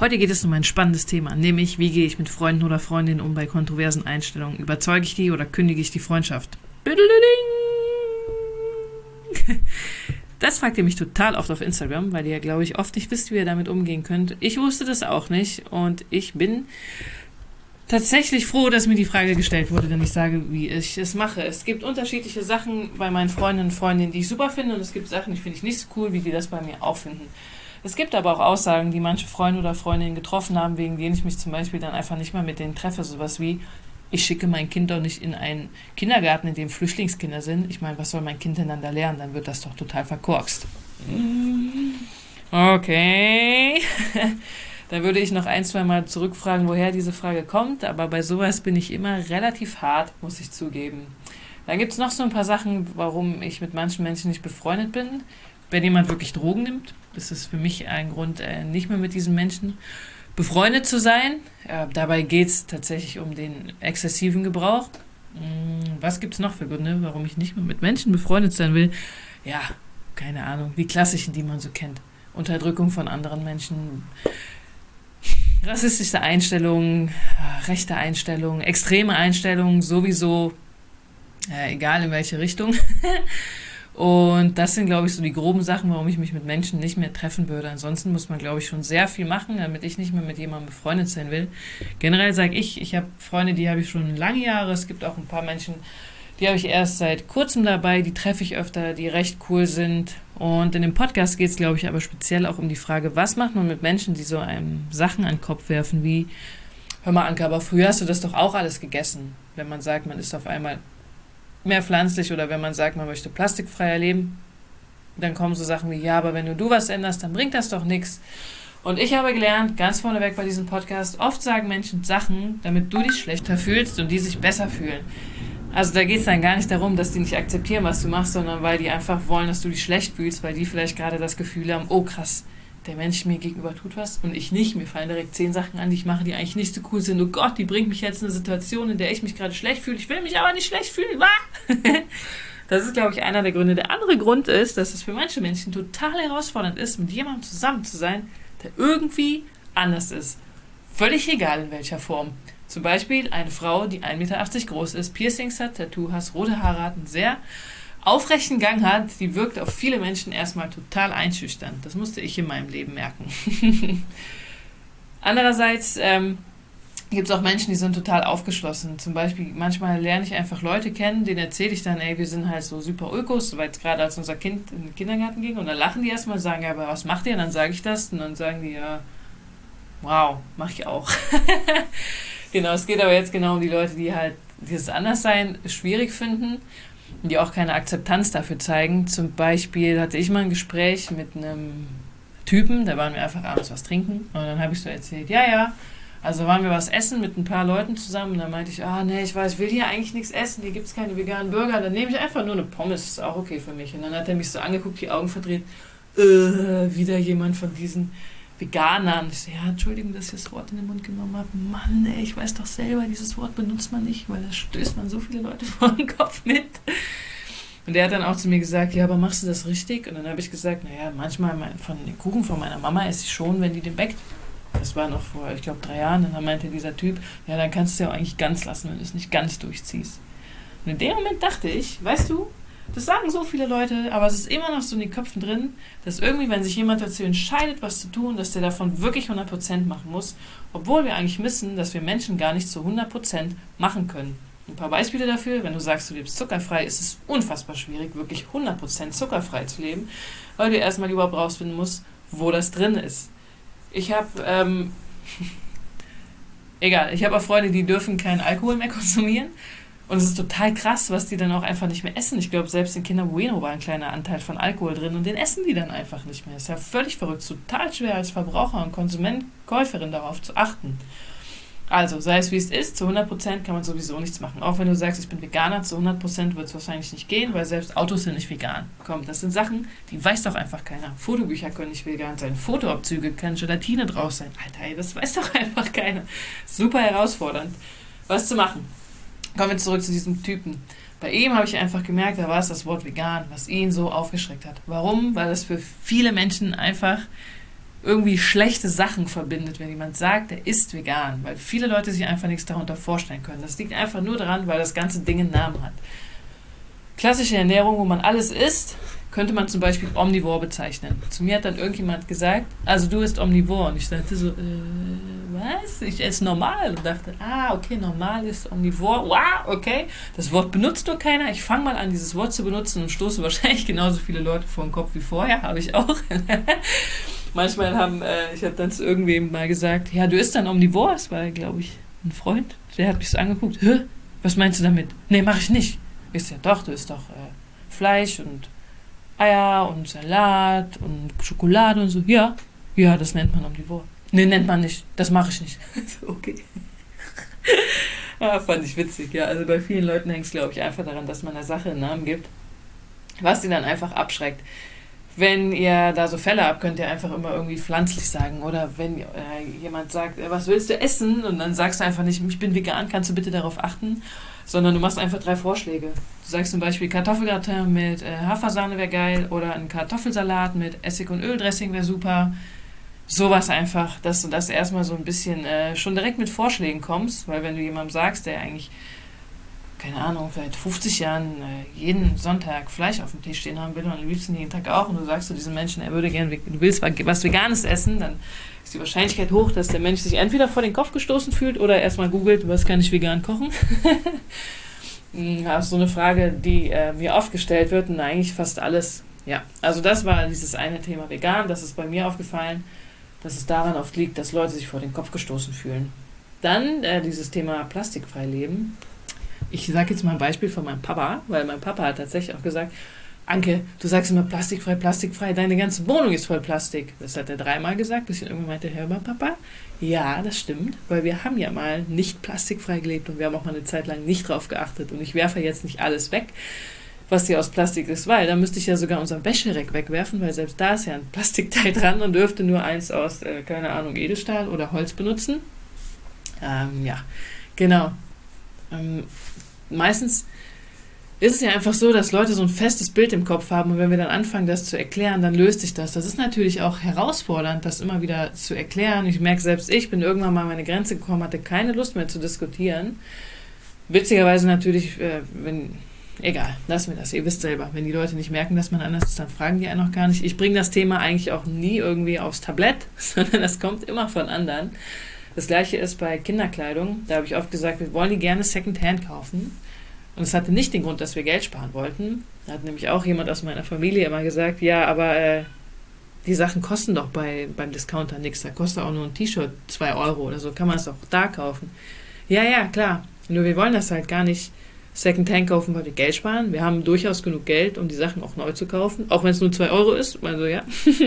Heute geht es um ein spannendes Thema, nämlich wie gehe ich mit Freunden oder Freundinnen um bei kontroversen Einstellungen? Überzeuge ich die oder kündige ich die Freundschaft? Das fragt ihr mich total oft auf Instagram, weil ihr, glaube ich, oft nicht wisst, wie ihr damit umgehen könnt. Ich wusste das auch nicht und ich bin tatsächlich froh, dass mir die Frage gestellt wurde, denn ich sage, wie ich es mache. Es gibt unterschiedliche Sachen bei meinen Freundinnen und Freundinnen, die ich super finde, und es gibt Sachen, die finde ich nicht so cool, wie die das bei mir auch finden. Es gibt aber auch Aussagen, die manche Freunde oder Freundinnen getroffen haben, wegen denen ich mich zum Beispiel dann einfach nicht mehr mit denen treffe. Sowas wie, ich schicke mein Kind doch nicht in einen Kindergarten, in dem Flüchtlingskinder sind. Ich meine, was soll mein Kind denn dann da lernen? Dann wird das doch total verkorkst. Okay. Da würde ich noch 1-2 Mal zurückfragen, woher diese Frage kommt. Aber bei sowas bin ich immer relativ hart, muss ich zugeben. Dann gibt es noch so ein paar Sachen, warum ich mit manchen Menschen nicht befreundet bin. Wenn jemand wirklich Drogen nimmt, das ist für mich ein Grund, nicht mehr mit diesen Menschen befreundet zu sein. Dabei geht es tatsächlich um den exzessiven Gebrauch. Was gibt es noch für Gründe, warum ich nicht mehr mit Menschen befreundet sein will? Ja, keine Ahnung, die klassischen, die man so kennt. Unterdrückung von anderen Menschen, rassistische Einstellungen, rechte Einstellungen, extreme Einstellungen, sowieso, egal in welche Richtung. Und das sind, glaube ich, so die groben Sachen, warum ich mich mit Menschen nicht mehr treffen würde. Ansonsten muss man, glaube ich, schon sehr viel machen, damit ich nicht mehr mit jemandem befreundet sein will. Generell sage ich habe Freunde, die habe ich schon lange Jahre. Es gibt auch ein paar Menschen, die habe ich erst seit kurzem dabei, die treffe ich öfter, die recht cool sind. Und in dem Podcast geht es, glaube ich, aber speziell auch um die Frage, was macht man mit Menschen, die so einem Sachen an den Kopf werfen wie, hör mal Anke, aber früher hast du das doch auch alles gegessen. Wenn man sagt, man ist auf einmal mehr pflanzlich oder wenn man sagt, man möchte plastikfreier leben, dann kommen so Sachen wie, ja, aber wenn du was änderst, dann bringt das doch nichts. Und ich habe gelernt, ganz vorneweg bei diesem Podcast, oft sagen Menschen Sachen, damit du dich schlechter fühlst und die sich besser fühlen. Also da geht es dann gar nicht darum, dass die nicht akzeptieren, was du machst, sondern weil die einfach wollen, dass du dich schlecht fühlst, weil die vielleicht gerade das Gefühl haben, oh krass, der Mensch mir gegenüber tut was und ich nicht. Mir fallen direkt 10 Sachen an, die ich mache, die eigentlich nicht so cool sind. Oh Gott, die bringt mich jetzt in eine Situation, in der ich mich gerade schlecht fühle. Ich will mich aber nicht schlecht fühlen. Das ist, glaube ich, einer der Gründe. Der andere Grund ist, dass es für manche Menschen total herausfordernd ist, mit jemandem zusammen zu sein, der irgendwie anders ist. Völlig egal in welcher Form. Zum Beispiel eine Frau, die 1,80 Meter groß ist, Piercings hat, Tattoo hat, rote Haare hat, einen sehr aufrechten Gang hat, die wirkt auf viele Menschen erstmal total einschüchternd. Das musste ich in meinem Leben merken. Andererseits gibt es auch Menschen, die sind total aufgeschlossen. Zum Beispiel, manchmal lerne ich einfach Leute kennen, denen erzähle ich dann, ey, wir sind halt so super Ökos, weil gerade als unser Kind in den Kindergarten ging und dann lachen die erstmal und sagen, ja, aber was macht ihr? Und dann sage ich das und dann sagen die, ja, wow, mach ich auch. Genau, es geht aber jetzt genau um die Leute, die halt dieses Anderssein schwierig finden, die auch keine Akzeptanz dafür zeigen. Zum Beispiel hatte ich mal ein Gespräch mit einem Typen, da waren wir einfach abends was trinken und dann habe ich so erzählt, ja, also waren wir was essen mit ein paar Leuten zusammen und dann meinte ich, ich will hier eigentlich nichts essen, hier gibt es keine veganen Burger, dann nehme ich einfach nur eine Pommes, ist auch okay für mich. Und dann hat er mich so angeguckt, die Augen verdreht, wieder jemand von diesen Veganern. Ich so, ja, Entschuldigung, dass ich das Wort in den Mund genommen habe. Mann, ey, ich weiß doch selber, dieses Wort benutzt man nicht, weil da stößt man so viele Leute vor den Kopf mit. Und er hat dann auch zu mir gesagt, ja, aber machst du das richtig? Und dann habe ich gesagt, naja, manchmal von den Kuchen von meiner Mama esse ich schon, wenn die den backt. Das war noch vor, ich glaube, 3 Jahren. Und dann meinte dieser Typ, ja, dann kannst du es ja auch eigentlich ganz lassen, wenn du es nicht ganz durchziehst. Und in dem Moment dachte ich, weißt du, das sagen so viele Leute, aber es ist immer noch so in den Köpfen drin, dass irgendwie, wenn sich jemand dazu entscheidet, was zu tun, dass der davon wirklich 100% machen muss, obwohl wir eigentlich wissen, dass wir Menschen gar nicht zu 100% machen können. Ein paar Beispiele dafür, wenn du sagst, du lebst zuckerfrei, ist es unfassbar schwierig, wirklich 100% zuckerfrei zu leben, weil du erstmal überhaupt rausfinden musst, wo das drin ist. Ich habe auch Freunde, die dürfen keinen Alkohol mehr konsumieren. Und es ist total krass, was die dann auch einfach nicht mehr essen. Ich glaube, selbst in Kinder Bueno war ein kleiner Anteil von Alkohol drin und den essen die dann einfach nicht mehr. Es ist ja völlig verrückt, total schwer als Verbraucher und Konsument, Käuferin darauf zu achten. Also, sei es wie es ist, zu 100% kann man sowieso nichts machen. Auch wenn du sagst, ich bin Veganer, zu 100% wird es wahrscheinlich nicht gehen, weil selbst Autos sind nicht vegan. Komm, das sind Sachen, die weiß doch einfach keiner. Fotobücher können nicht vegan sein, Fotoabzüge können Gelatine drauf sein. Alter, ey, das weiß doch einfach keiner. Super herausfordernd, was zu machen. Kommen wir zurück zu diesem Typen. Bei ihm habe ich einfach gemerkt, da war es das Wort vegan, was ihn so aufgeschreckt hat. Warum? Weil es für viele Menschen einfach irgendwie schlechte Sachen verbindet, wenn jemand sagt, er ist vegan, weil viele Leute sich einfach nichts darunter vorstellen können. Das liegt einfach nur daran, weil das ganze Ding einen Namen hat. Klassische Ernährung, wo man alles isst, könnte man zum Beispiel omnivor bezeichnen. Zu mir hat dann irgendjemand gesagt, also du isst omnivor. Und ich dachte so, was? Ich esse normal. Und dachte, okay, normal ist omnivor. Wow, okay. Das Wort benutzt nur keiner. Ich fange mal an, dieses Wort zu benutzen und stoße wahrscheinlich genauso viele Leute vor den Kopf wie vorher. Habe ich auch. Manchmal ich habe dann zu irgendwem mal gesagt, ja, du isst dann omnivor. Das war, glaube ich, ein Freund. Der hat mich so angeguckt. Hä? Was meinst du damit? Nee, mache ich nicht. Ich so, ja doch, du isst doch Fleisch und Eier und Salat und Schokolade und so. Ja, das nennt man omnivor. Nee, nennt man nicht. Das mache ich nicht. So, okay. Ja, fand ich witzig. Ja, also bei vielen Leuten hängt es, glaube ich, einfach daran, dass man der Sache einen Namen gibt, was sie dann einfach abschreckt. Wenn ihr da so Fälle habt, könnt ihr einfach immer irgendwie pflanzlich sagen. Oder wenn jemand sagt, was willst du essen? Und dann sagst du einfach nicht, ich bin vegan, kannst du bitte darauf achten? Sondern du machst einfach 3 Vorschläge. Du sagst zum Beispiel Kartoffelgratin mit Hafersahne wäre geil oder ein Kartoffelsalat mit Essig- und Öldressing wäre super. Sowas einfach, dass du das erstmal so ein bisschen schon direkt mit Vorschlägen kommst, weil wenn du jemandem sagst, der eigentlich, keine Ahnung, seit 50 Jahren jeden Sonntag Fleisch auf dem Tisch stehen haben will und am liebsten jeden Tag auch und du sagst zu diesem Menschen, er würde gerne, du willst was Veganes essen, dann ist die Wahrscheinlichkeit hoch, dass der Mensch sich entweder vor den Kopf gestoßen fühlt oder erstmal googelt, was kann ich vegan kochen. Das ist so eine Frage, die mir oft gestellt wird und eigentlich fast alles. Ja, also das war dieses eine Thema vegan, das ist bei mir aufgefallen, dass es daran oft liegt, dass Leute sich vor den Kopf gestoßen fühlen. Dann dieses Thema plastikfrei leben. Ich sage jetzt mal ein Beispiel von meinem Papa, weil mein Papa hat tatsächlich auch gesagt, Anke, du sagst immer plastikfrei, plastikfrei, deine ganze Wohnung ist voll Plastik. Das hat er 3-mal gesagt, bis ich irgendwann meinte, hör mal Papa, ja, das stimmt, weil wir haben ja mal nicht plastikfrei gelebt und wir haben auch mal eine Zeit lang nicht drauf geachtet und ich werfe jetzt nicht alles weg, was hier aus Plastik ist, weil da müsste ich ja sogar unser Wäschereck wegwerfen, weil selbst da ist ja ein Plastikteil dran und dürfte nur eins aus, keine Ahnung, Edelstahl oder Holz benutzen. Ja, genau. Meistens ist es ja einfach so, dass Leute so ein festes Bild im Kopf haben und wenn wir dann anfangen, das zu erklären, dann löst sich das. Das ist natürlich auch herausfordernd, das immer wieder zu erklären. Ich merke selbst, ich bin irgendwann mal an meine Grenze gekommen, hatte keine Lust mehr zu diskutieren. Witzigerweise natürlich, egal, lassen wir das. Ihr wisst selber, wenn die Leute nicht merken, dass man anders ist, dann fragen die einen noch gar nicht. Ich bringe das Thema eigentlich auch nie irgendwie aufs Tablett, sondern das kommt immer von anderen. Das gleiche ist bei Kinderkleidung. Da habe ich oft gesagt, wir wollen die gerne Secondhand kaufen. Und es hatte nicht den Grund, dass wir Geld sparen wollten. Da hat nämlich auch jemand aus meiner Familie immer gesagt, ja, aber die Sachen kosten doch beim Discounter nichts. Da kostet auch nur ein T-Shirt 2 Euro oder so. Kann man es auch da kaufen. Ja, klar. Nur wir wollen das halt gar nicht Secondhand kaufen, weil wir Geld sparen. Wir haben durchaus genug Geld, um die Sachen auch neu zu kaufen. Auch wenn es nur 2 Euro ist. Also ja.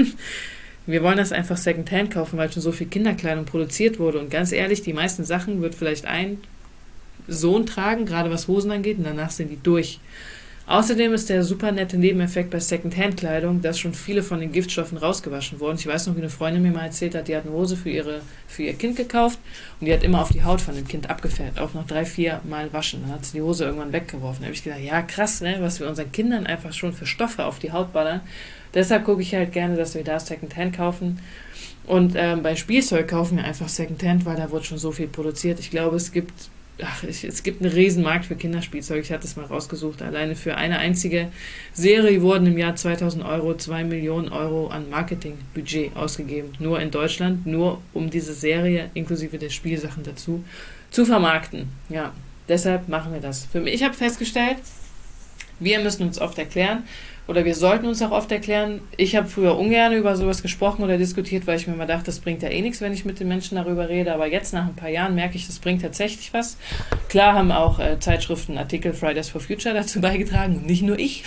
Wir wollen das einfach Secondhand kaufen, weil schon so viel Kinderkleidung produziert wurde. Und ganz ehrlich, die meisten Sachen wird vielleicht ein Sohn tragen, gerade was Hosen angeht, und danach sind die durch. Außerdem ist der super nette Nebeneffekt bei Secondhand-Kleidung, dass schon viele von den Giftstoffen rausgewaschen wurden. Ich weiß noch, wie eine Freundin mir mal erzählt hat, die hat eine Hose für ihr Kind gekauft und die hat immer auf die Haut von dem Kind abgefärbt, auch noch 3-4 Mal waschen. Dann hat sie die Hose irgendwann weggeworfen. Da habe ich gedacht, ja krass, ne, was wir unseren Kindern einfach schon für Stoffe auf die Haut ballern. Deshalb gucke ich halt gerne, dass wir da Secondhand kaufen. Und bei Spielzeug kaufen wir einfach Secondhand, weil da wird schon so viel produziert. Ich glaube, es gibt einen Riesenmarkt für Kinderspielzeug. Ich hatte es mal rausgesucht. Alleine für eine einzige Serie wurden im Jahr 2000 Euro 2 Millionen Euro an Marketingbudget ausgegeben. Nur in Deutschland, nur um diese Serie inklusive der Spielsachen dazu zu vermarkten. Ja, deshalb machen wir das. Ich habe festgestellt, wir müssen uns oft erklären oder wir sollten uns auch oft erklären. Ich habe früher ungern über sowas gesprochen oder diskutiert, weil ich mir immer dachte, das bringt ja eh nichts, wenn ich mit den Menschen darüber rede. Aber jetzt nach ein paar Jahren merke ich, das bringt tatsächlich was. Klar haben auch Zeitschriften, Artikel Fridays for Future dazu beigetragen und nicht nur ich.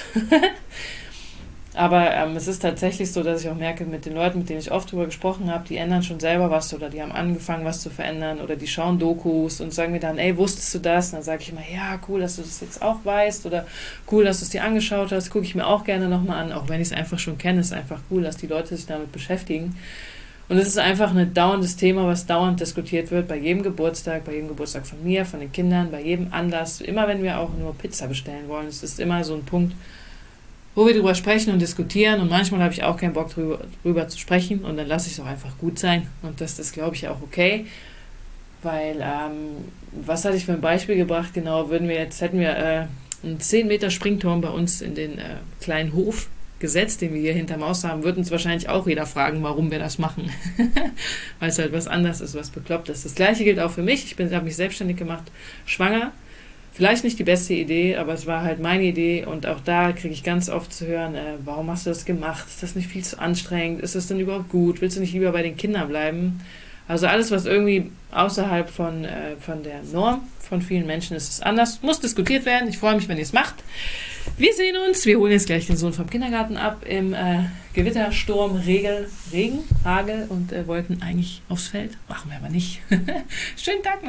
Aber es ist tatsächlich so, dass ich auch merke, mit den Leuten, mit denen ich oft drüber gesprochen habe, die ändern schon selber was oder die haben angefangen, was zu verändern oder die schauen Dokus und sagen mir dann, ey, wusstest du das? Und dann sage ich immer, ja, cool, dass du das jetzt auch weißt oder cool, dass du es dir angeschaut hast, gucke ich mir auch gerne nochmal an, auch wenn ich es einfach schon kenne, ist einfach cool, dass die Leute sich damit beschäftigen. Und es ist einfach ein dauerndes Thema, was dauernd diskutiert wird, bei jedem Geburtstag von mir, von den Kindern, bei jedem Anlass, immer wenn wir auch nur Pizza bestellen wollen. Es ist immer so ein Punkt, wo wir drüber sprechen und diskutieren. Und manchmal habe ich auch keinen Bock drüber zu sprechen und dann lasse ich es auch einfach gut sein. Und das ist, glaube ich, auch okay. Weil, was hatte ich für ein Beispiel gebracht? Genau, hätten wir einen 10 Meter Springturm bei uns in den kleinen Hof gesetzt, den wir hier hinterm Haus haben, würde uns wahrscheinlich auch jeder fragen, warum wir das machen. Weil es halt was anderes ist, was bekloppt ist. Das Gleiche gilt auch für mich. Ich habe mich selbstständig gemacht, schwanger. Vielleicht nicht die beste Idee, aber es war halt meine Idee und auch da kriege ich ganz oft zu hören, warum hast du das gemacht? Ist das nicht viel zu anstrengend? Ist das denn überhaupt gut? Willst du nicht lieber bei den Kindern bleiben? Also alles, was irgendwie außerhalb von der Norm von vielen Menschen ist, ist anders. Muss diskutiert werden. Ich freue mich, wenn ihr es macht. Wir sehen uns. Wir holen jetzt gleich den Sohn vom Kindergarten ab im Gewitter, Sturm, Regen, Hagel und wollten eigentlich aufs Feld. Machen wir aber nicht. Schönen Tag noch.